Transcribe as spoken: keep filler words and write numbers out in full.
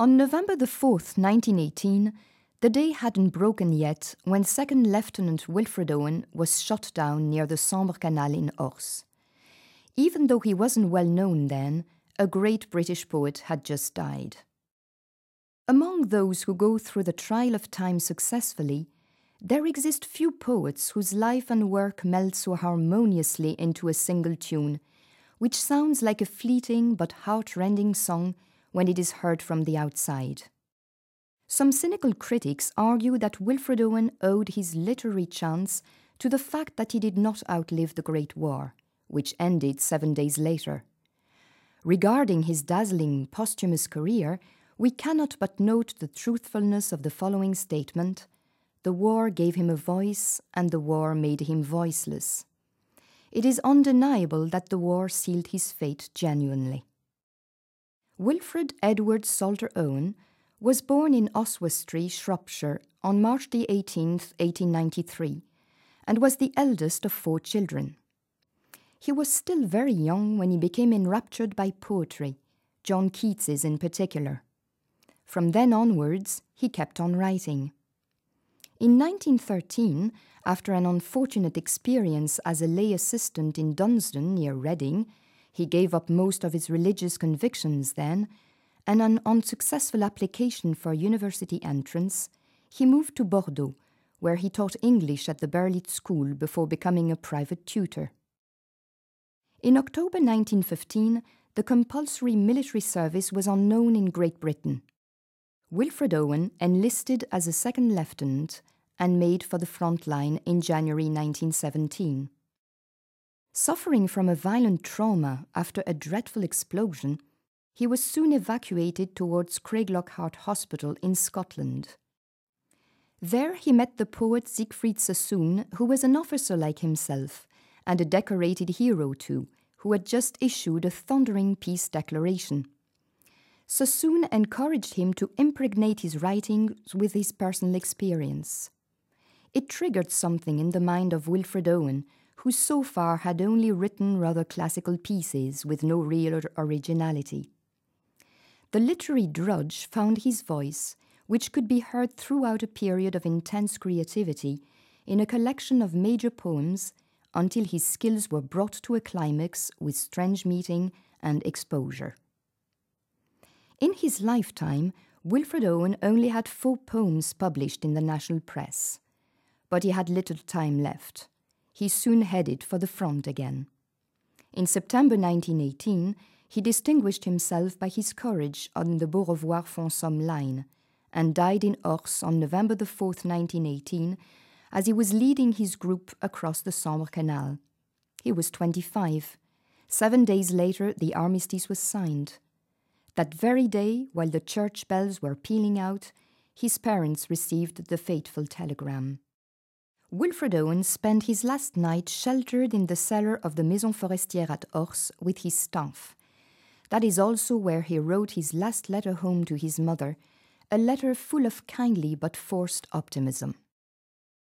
On November the fourth, nineteen eighteen, the day hadn't broken yet when Second Lieutenant Wilfred Owen was shot down near the Sambre Canal in Ors. Even though he wasn't well known then, a great British poet had just died. Among those who go through the trial of time successfully, there exist few poets whose life and work meld so harmoniously into a single tune, which sounds like a fleeting but heart-rending song when it is heard from the outside. Some cynical critics argue that Wilfred Owen owed his literary chance to the fact that he did not outlive the Great War, which ended seven days later. Regarding his dazzling posthumous career, we cannot but note the truthfulness of the following statement: "The war gave him a voice, and the war made him voiceless." It is undeniable that the war sealed his fate genuinely. Wilfred Edward Salter Owen was born in Oswestry, Shropshire, on March the eighteenth, eighteen ninety-three, and was the eldest of four children. He was still very young when he became enraptured by poetry, John Keats's in particular. From then onwards, he kept on writing. In nineteen thirteen, after an unfortunate experience as a lay assistant in Dunsdon near Reading, he gave up most of his religious convictions then, and an unsuccessful application for university entrance, he moved to Bordeaux, where he taught English at the Berlitz School before becoming a private tutor. In October nineteen fifteen, the compulsory military service was unknown in Great Britain. Wilfred Owen enlisted as a second lieutenant and made for the front line in January nineteen seventeen. Suffering from a violent trauma after a dreadful explosion, he was soon evacuated towards Craiglockhart Hospital in Scotland. There he met the poet Siegfried Sassoon, who was an officer like himself, and a decorated hero too, who had just issued a thundering peace declaration. Sassoon encouraged him to impregnate his writings with his personal experience. It triggered something in the mind of Wilfred Owen, who so far had only written rather classical pieces with no real originality. The literary drudge found his voice, which could be heard throughout a period of intense creativity, in a collection of major poems, until his skills were brought to a climax with Strange Meeting and Exposure. In his lifetime, Wilfred Owen only had four poems published in the national press. But he had little time left. He soon headed for the front again. In September nineteen eighteen, he distinguished himself by his courage on the Beaurevoir-Fonsomme line, and died in Ors on November the fourth, nineteen eighteen, as he was leading his group across the Sambre Canal. He was twenty-five. Seven days later, the armistice was signed. That very day, while the church bells were pealing out, his parents received the fateful telegram. Wilfred Owen spent his last night sheltered in the cellar of the Maison Forestière at Ors with his staff. That is also where he wrote his last letter home to his mother, a letter full of kindly but forced optimism.